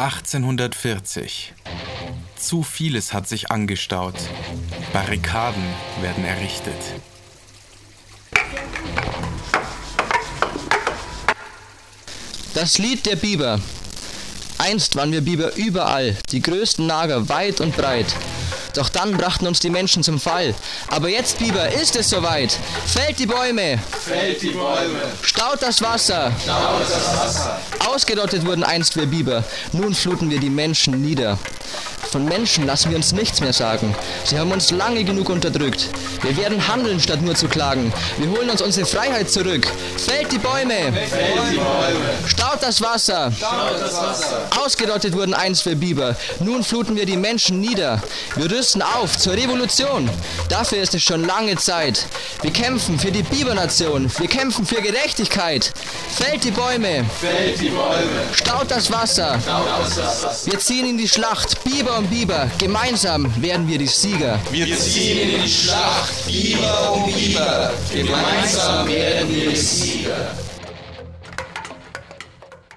1840. Zu vieles hat sich angestaut. Barrikaden werden errichtet. Das Lied der Biber. Einst waren wir Biber überall, die größten Nager weit und breit. Doch dann brachten uns die Menschen zum Fall. Aber jetzt, Biber, ist es soweit. Fällt die Bäume. Fällt die Bäume. Staut das Wasser. Staut das Wasser. Ausgerottet wurden einst wir Biber. Nun fluten wir die Menschen nieder. Von Menschen lassen wir uns nichts mehr sagen. Sie haben uns lange genug unterdrückt. Wir werden handeln, statt nur zu klagen. Wir holen uns unsere Freiheit zurück. Fällt die Bäume. Fällt die Bäume. Staut das Wasser. Staut das Wasser. Ausgerottet wurden einst wir Biber. Nun fluten wir die Menschen nieder. Wir rüsten auf zur Revolution. Dafür ist es schon lange Zeit. Wir kämpfen für die Bibernation. Wir kämpfen für Gerechtigkeit. Fällt die Bäume. Fällt die Bäume. Staut das Wasser. Staut das Wasser. Wir ziehen in die Schlacht. Biber und Biber. Gemeinsam werden wir die Sieger. Wir ziehen in die Schlacht, Biber um Biber. Gemeinsam werden wir die Sieger.